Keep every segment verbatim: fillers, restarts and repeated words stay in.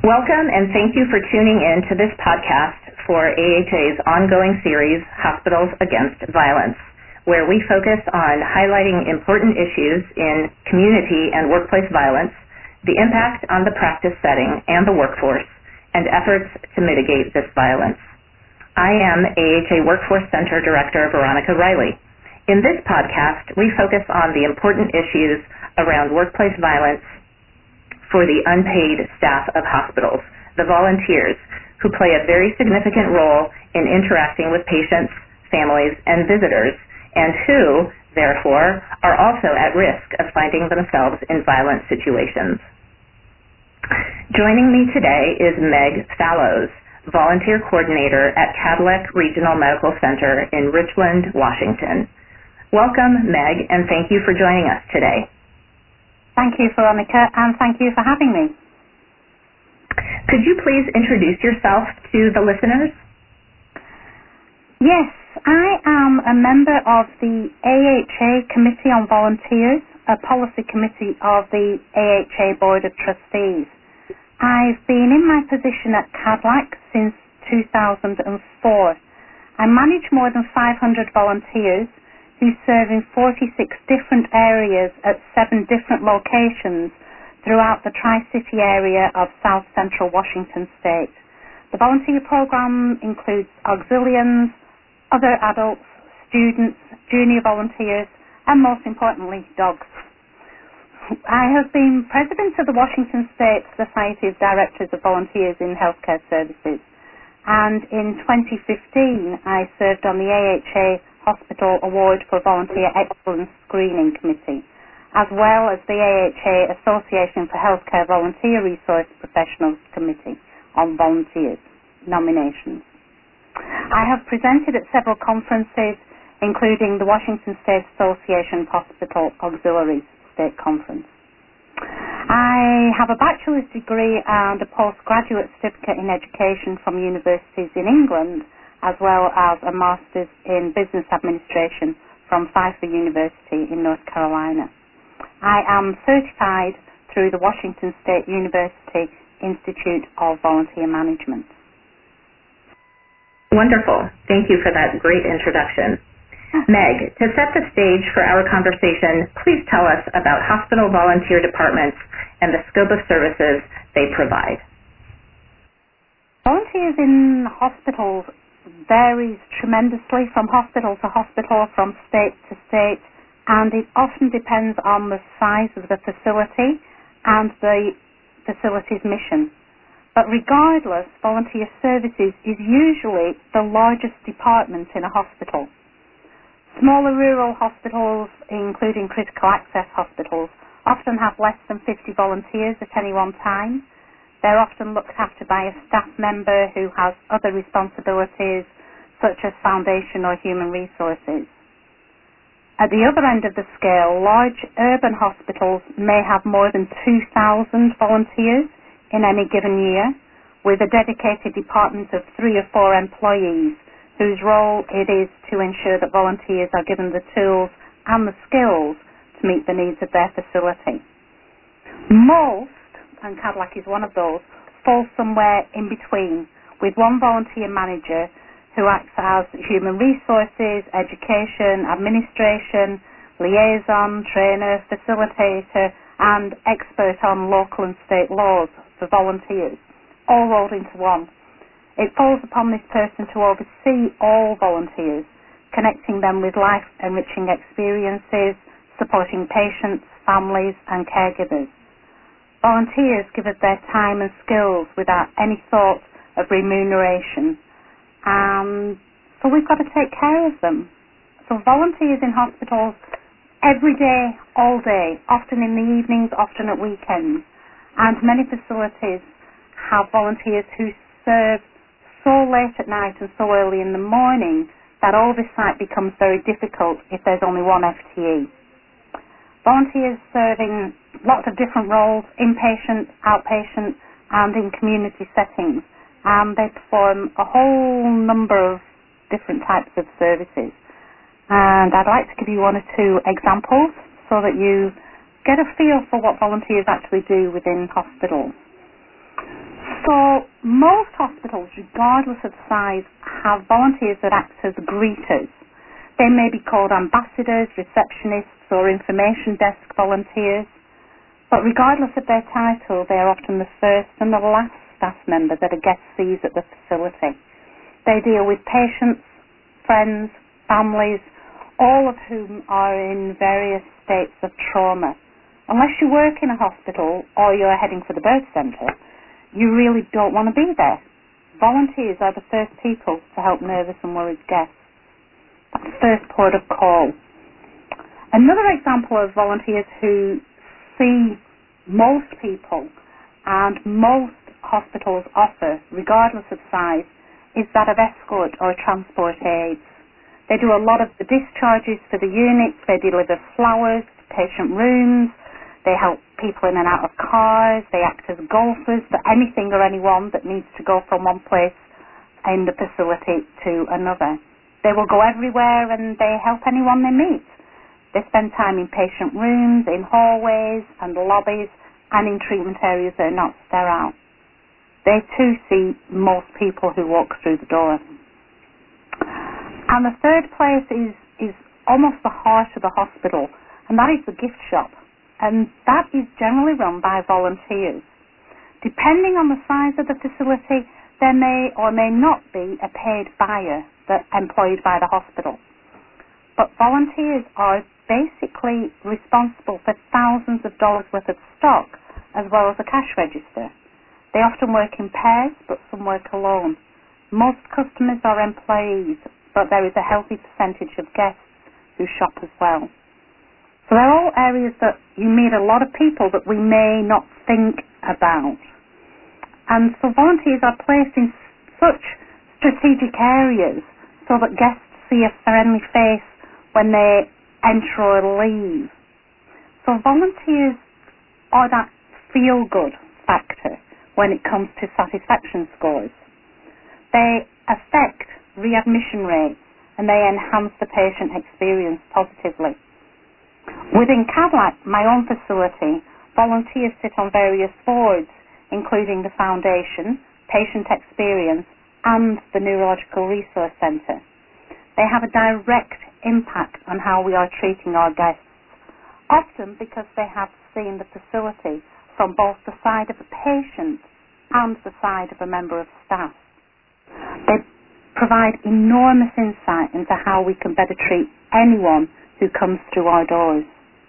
Welcome and thank you for tuning in to this podcast for A H A's ongoing series, Hospitals Against Violence, where we focus on highlighting important issues in community and workplace violence, the impact on the practice setting and the workforce, and efforts to mitigate this violence. I am A H A Workforce Center Director Veronica Riley. In this podcast, we focus on the important issues around workplace violence for the unpaid staff of hospitals, the volunteers, who play a very significant role in interacting with patients, families, and visitors, and who, therefore, are also at risk of finding themselves in violent situations. Joining me today is Meg Fallows, Volunteer Coordinator at Cadillac Regional Medical Center in Richland, Washington. Welcome, Meg, and thank you for joining us today. Thank you, Veronica, and thank you for having me. Could you please introduce yourself to the listeners? Yes, I am a member of the A H A Committee on Volunteers, a policy committee of the A H A Board of Trustees. I've been in my position at Cadillac since two thousand four. I manage more than five hundred volunteers who serve in forty-six different areas at seven different locations throughout the Tri-City area of South Central Washington State. The volunteer program includes auxilians, other adults, students, junior volunteers, and most importantly, dogs. I have been president of the Washington State Society of Directors of Volunteers in Healthcare Services, and in twenty fifteen I served on the A H A Hospital Award for Volunteer Excellence Screening Committee, as well as the A H A Association for Healthcare Volunteer Resource Professionals Committee on Volunteers nominations. I have presented at several conferences, including the Washington State Association of Hospital Auxiliaries State Conference. I have a bachelor's degree and a postgraduate certificate in education from universities in England, as well as a master's in business administration from Pfeiffer University in North Carolina. I am certified through the Washington State University Institute of Volunteer Management. Wonderful. Thank you for that great introduction. Meg, to set the stage for our conversation, please tell us about hospital volunteer departments and the scope of services they provide. Volunteers in hospitals varies tremendously from hospital to hospital, from state to state, and it often depends on the size of the facility and the facility's mission. But regardless, volunteer services is usually the largest department in a hospital. Smaller rural hospitals, including critical access hospitals, often have less than fifty volunteers at any one time. They're often looked after by a staff member who has other responsibilities, such as foundation or human resources. At the other end of the scale, large urban hospitals may have more than two thousand volunteers in any given year, with a dedicated department of three or four employees, whose role it is to ensure that volunteers are given the tools and the skills to meet the needs of their facility. Most, and Cadillac is one of those, fall somewhere in between, with one volunteer manager who acts as human resources, education, administration, liaison, trainer, facilitator, and expert on local and state laws for volunteers, all rolled into one. It falls upon this person to oversee all volunteers, connecting them with life-enriching experiences, supporting patients, families, and caregivers. Volunteers give us their time and skills without any thought of remuneration, and so we've got to take care of them. So volunteers in hospitals every day, all day, often in the evenings, often at weekends, and many facilities have volunteers who serve so late at night and so early in the morning that oversight becomes very difficult if there's only one F T E. Volunteers serving lots of different roles, inpatient, outpatient, and in community settings. Um, they perform a whole number of different types of services. And I'd like to give you one or two examples so that you get a feel for what volunteers actually do within hospitals. So most hospitals, regardless of size, have volunteers that act as greeters. They may be called ambassadors, receptionists, or information desk volunteers. But regardless of their title, they are often the first and the last staff member that a guest sees at the facility. They deal with patients, friends, families, all of whom are in various states of trauma. Unless you work in a hospital or you're heading for the birth centre, you really don't want to be there. Volunteers are the first people to help nervous and worried guests. That's the first port of call. Another example of volunteers who see most people and most hospitals offer, regardless of size, is that of escort or transport aides. They do a lot of the discharges for the units, they deliver flowers to patient rooms, they help people in and out of cars, they act as golfers for anything or anyone that needs to go from one place in the facility to another. They will go everywhere and they help anyone they meet. They spend time in patient rooms, in hallways and lobbies, and in treatment areas that are not sterile. They too see most people who walk through the door. And the third place is, is almost the heart of the hospital, and that is the gift shop. And that is generally run by volunteers. Depending on the size of the facility, there may or may not be a paid buyer that employed by the hospital. But volunteers are basically responsible for thousands of dollars worth of stock, as well as a cash register. They often work in pairs, but some work alone. Most customers are employees, but there is a healthy percentage of guests who shop as well. So they're all areas that you meet a lot of people that we may not think about. And so volunteers are placed in such strategic areas so that guests see a friendly face when they enter or leave. So volunteers are that feel-good factor when it comes to satisfaction scores. They affect readmission rates and they enhance the patient experience positively. Within Cadillac, my own facility, volunteers sit on various boards, including the Foundation, Patient Experience, and the Neurological Resource Centre. They have a direct impact on how we are treating our guests, often because they have seen the facility from both the side of a patient and the side of a member of staff. They provide enormous insight into how we can better treat anyone who comes through our doors.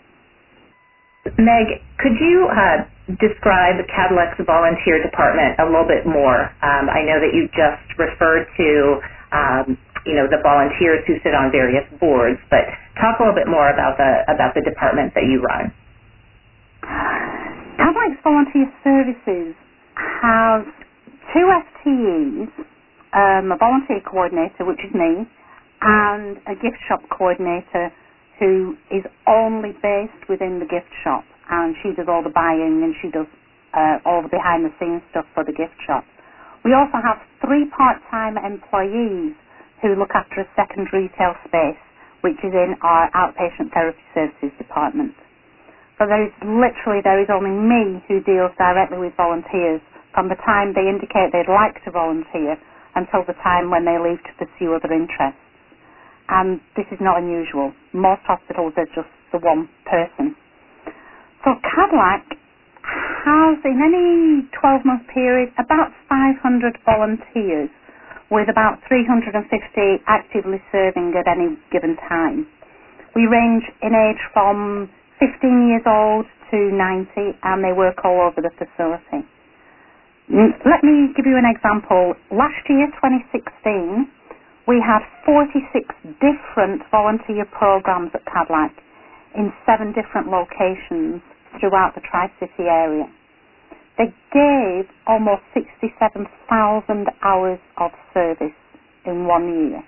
Meg, could you uh, describe Cadillac's volunteer department a little bit more? Um, I know that you just referred to, um, you know, the volunteers who sit on various boards, but talk a little bit more about the about the department that you run. Cadillac's Volunteer Services has two F T Es, um, a volunteer coordinator, which is me, and a gift shop coordinator who is only based within the gift shop, and she does all the buying and she does uh, all the behind-the-scenes stuff for the gift shop. We also have three part-time employees who look after a second retail space, which is in our outpatient therapy services department. So there is literally, there is only me who deals directly with volunteers from the time they indicate they'd like to volunteer until the time when they leave to pursue other interests. And this is not unusual. Most hospitals are just the one person. So Cadillac has, in any twelve-month period, about five hundred volunteers, with about three hundred fifty actively serving at any given time. We range in age from fifteen years old to ninety, and they work all over the facility. Let me give you an example. Last year, twenty sixteen, we had forty-six different volunteer programs at Cadillac in seven different locations throughout the Tri-City area. They gave almost sixty-seven thousand hours of service in one year.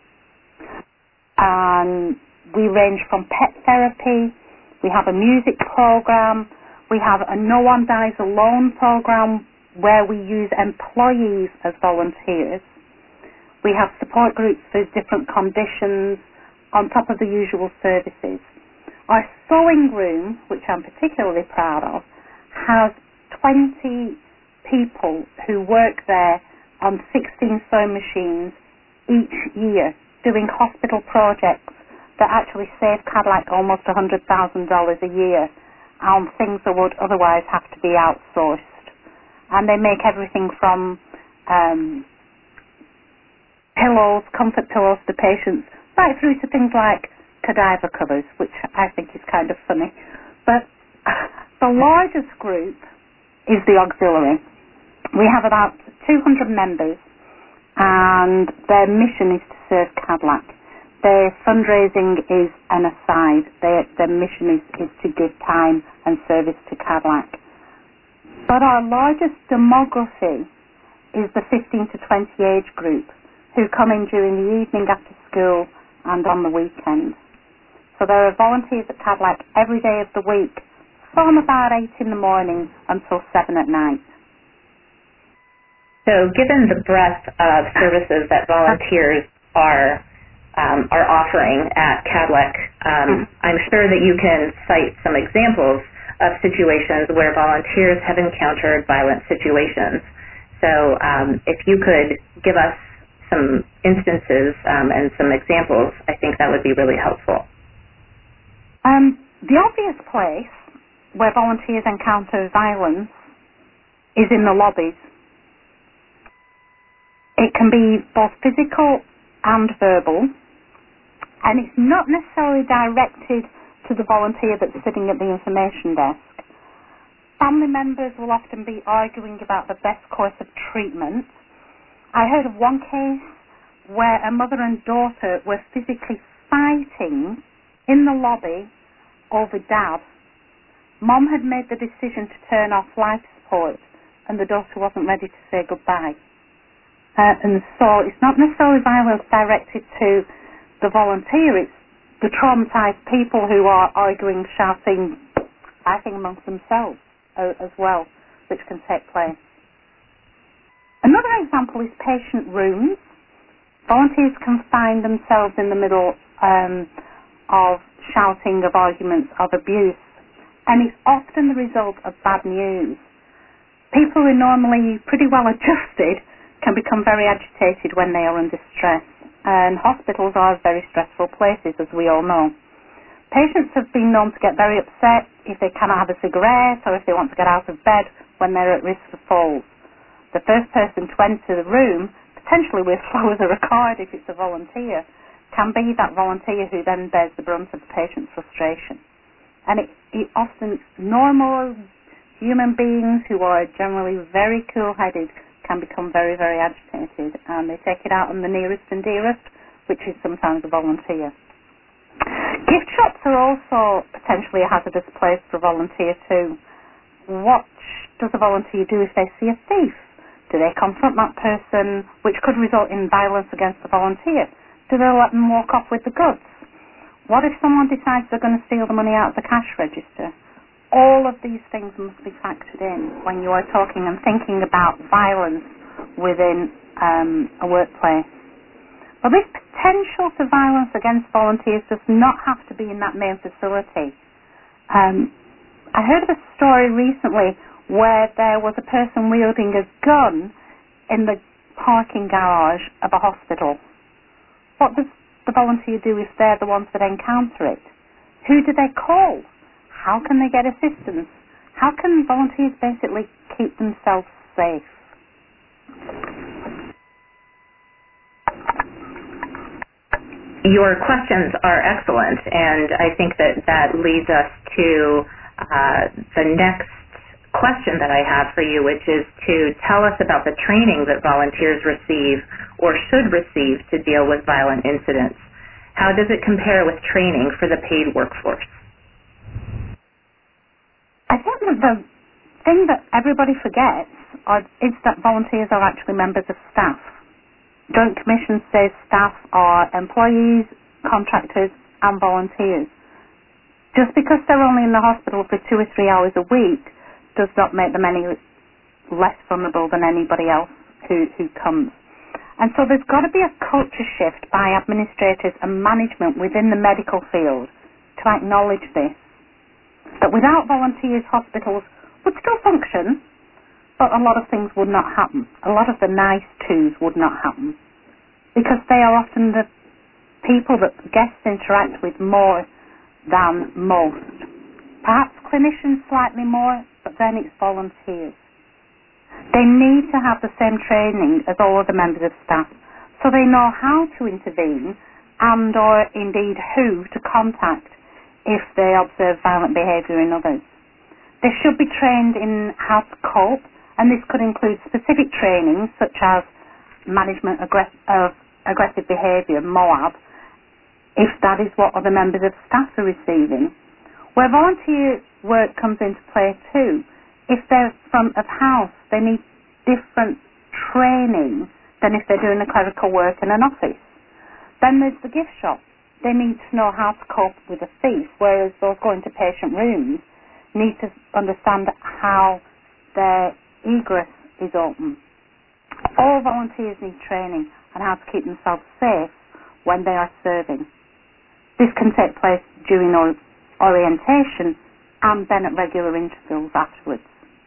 And we range from pet therapy, we have a music program, we have a No One Dies Alone program where we use employees as volunteers. We have support groups for different conditions on top of the usual services. Our sewing room, which I'm particularly proud of, has twenty people who work there on sixteen sewing machines each year doing hospital projects that actually save Cadillac almost one hundred thousand dollars a year on things that would otherwise have to be outsourced. And they make everything from um, pillows, comfort pillows to patients, right through to things like cadaver covers, which I think is kind of funny. But the largest group is the auxiliary. We have about two hundred members, and their mission is to serve Cadillac. Their fundraising is an aside. Their, their mission is, is to give time and service to Cadillac. But our largest demography is the fifteen to twenty age group, who come in during the evening after school and on the weekend. So there are volunteers at Cadillac every day of the week, from about eight in the morning until seven at night. So given the breadth of services that volunteers are um, are offering at Cadillac, um, I'm sure that you can cite some examples of situations where volunteers have encountered violent situations. So um, if you could give us some instances um, and some examples, I think that would be really helpful. Um, the obvious place where volunteers encounter violence is in the lobbies. It can be both physical and verbal, and it's not necessarily directed to the volunteer that's sitting at the information desk. Family members will often be arguing about the best course of treatment. I heard of one case where a mother and daughter were physically fighting in the lobby over dad. Mom had made the decision to turn off life support, and the daughter wasn't ready to say goodbye. Uh, and so it's not necessarily violence directed to the volunteer, it's the traumatized people who are arguing, shouting, fighting amongst themselves uh, as well, which can take place. Another example is patient rooms. Volunteers can find themselves in the middle um, of shouting, of arguments, of abuse, and it's often the result of bad news. People who are normally pretty well adjusted can become very agitated when they are under stress, and hospitals are very stressful places, as we all know. Patients have been known to get very upset if they cannot have a cigarette or if they want to get out of bed when they're at risk of falls. The first person to enter the room, potentially with flowers or a card if it's a volunteer, can be that volunteer who then bears the brunt of the patient's frustration. And it, it often, normal human beings who are generally very cool-headed can become very, very agitated, and they take it out on the nearest and dearest, which is sometimes a volunteer. Gift shops are also potentially a hazardous place for a volunteer too. What does a volunteer do if they see a thief? Do they confront that person, which could result in violence against the volunteer? Do they let them walk off with the goods? What if someone decides they're going to steal the money out of the cash register? All of these things must be factored in when you are talking and thinking about violence within um, a workplace. But this potential for violence against volunteers does not have to be in that main facility. Um, I heard of a story recently where there was a person wielding a gun in the parking garage of a hospital. What does the volunteer do if they're the ones that encounter it? Who do they call? How can they get assistance? How can volunteers basically keep themselves safe? Your questions are excellent, and I think that that leads us to uh, the next question that I have for you, which is to tell us about the training that volunteers receive or should receive to deal with violent incidents. How does it compare with training for the paid workforce? I think that the thing that everybody forgets are, is that volunteers are actually members of staff. Joint Commission says staff are employees, contractors, and volunteers. Just because they're only in the hospital for two or three hours a week does not make them any less vulnerable than anybody else who, who comes. And so there's got to be a culture shift by administrators and management within the medical field to acknowledge this. That without volunteers, hospitals would still function, But a lot of things would not happen. A lot of the nice twos would not happen because they are often the people that guests interact with more than most. Perhaps clinicians slightly more, but then it's volunteers. They need to have the same training as all other members of staff so they know how to intervene and or indeed who to contact if they observe violent behaviour in others. They should be trained in how to cope, and this could include specific training such as management aggress- of aggressive behaviour, MOAB, if that is what other members of staff are receiving. Where volunteer work comes into play too, if they're front of house, they need different training than if they're doing the clerical work in an office. Then there's the gift shop. They need to know how to cope with a thief, whereas those going to patient rooms need to understand how their egress is open. All volunteers need training on how to keep themselves safe when they are serving. This can take place during or- orientation and then at regular intervals afterwards.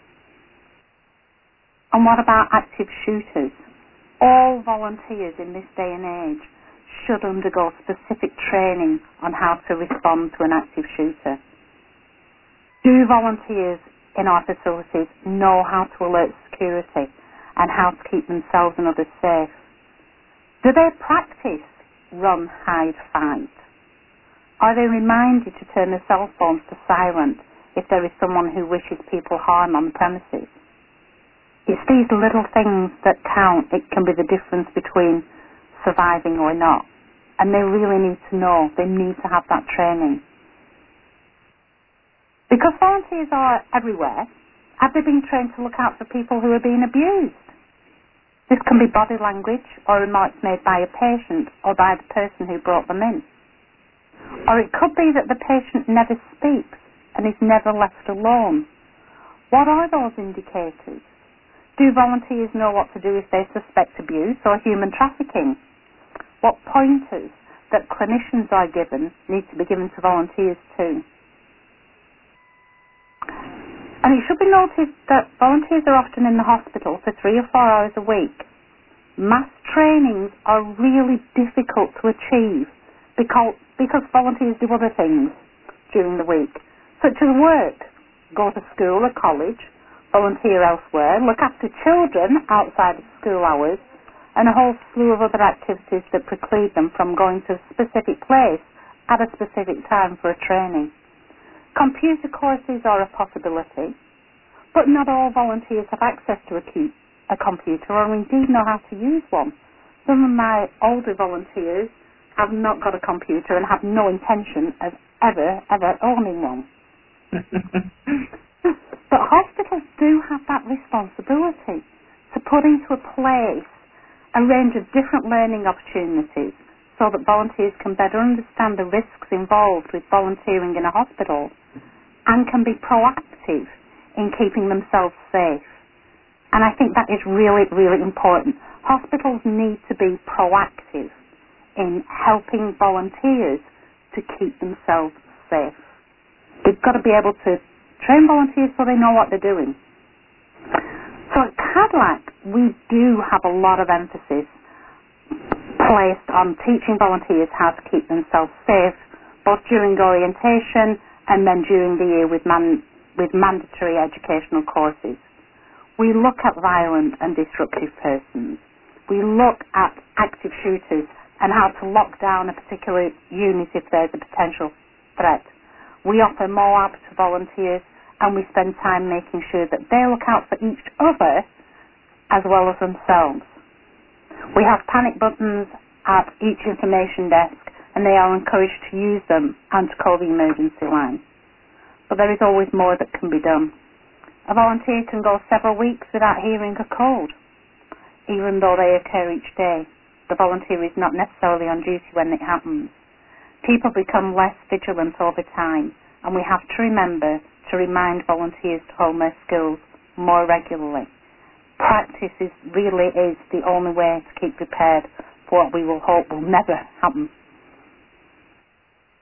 And what about active shooters? All volunteers in this day and age should undergo specific training on how to respond to an active shooter. Do volunteers in our facilities know how to alert security and how to keep themselves and others safe? Do they practice run, hide, fight? Are they reminded to turn their cell phones to silent if there is someone who wishes people harm on the premises? It's these little things that count. It can be the difference between surviving or not. And they really need to know. They need to have that training. Because volunteers are everywhere, have they been trained to look out for people who are being abused? This can be body language or remarks made by a patient or by the person who brought them in. Or it could be that the patient never speaks and is never left alone. What are those indicators? Do volunteers know what to do if they suspect abuse or human trafficking? What pointers that clinicians are given need to be given to volunteers too? And it should be noted that volunteers are often in the hospital for three or four hours a week. Mass trainings are really difficult to achieve because, because volunteers do other things during the week, such as work, go to school or college, volunteer elsewhere, look after children outside of school hours, and a whole slew of other activities that preclude them from going to a specific place at a specific time for a training. Computer courses are a possibility, but not all volunteers have access to a, cu- a computer or indeed know how to use one. Some of my older volunteers have not got a computer and have no intention of ever, ever owning one. But hospitals do have that responsibility to put into a place a range of different learning opportunities so that volunteers can better understand the risks involved with volunteering in a hospital and can be proactive in keeping themselves safe. And I think that is really, really important. Hospitals need to be proactive in helping volunteers to keep themselves safe. They've got to be able to train volunteers so they know what they're doing. So at Cadillac, we do have a lot of emphasis placed on teaching volunteers how to keep themselves safe, both during orientation and then during the year with, man, with mandatory educational courses. We look at violent and disruptive persons. We look at active shooters and how to lock down a particular unit if there's a potential threat. We offer MOAB to volunteers, and we spend time making sure that they look out for each other as well as themselves. We have panic buttons at each information desk, and they are encouraged to use them and to call the emergency line. But there is always more that can be done. A volunteer can go several weeks without hearing a cold, even though they occur each day. The volunteer is not necessarily on duty when it happens. People become less vigilant over time, and we have to remember to remind volunteers to hone their skills more regularly. Practice is, really is the only way to keep prepared for what we will hope will never happen.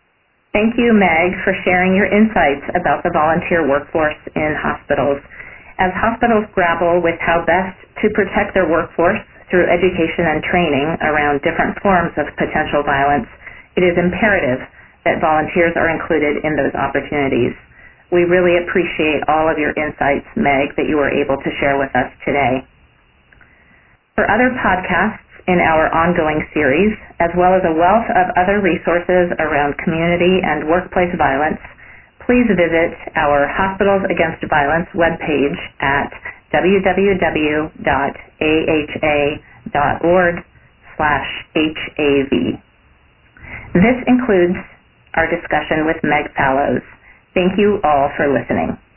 Thank you, Meg, for sharing your insights about the volunteer workforce in hospitals. As hospitals grapple with how best to protect their workforce through education and training around different forms of potential violence, it is imperative that volunteers are included in those opportunities. We really appreciate all of your insights, Meg, that you were able to share with us today. For other podcasts in our ongoing series, as well as a wealth of other resources around community and workplace violence, please visit our Hospitals Against Violence webpage at w w w dot a h a dot org slash H A V. This includes our discussion with Meg Fallows. Thank you all for listening.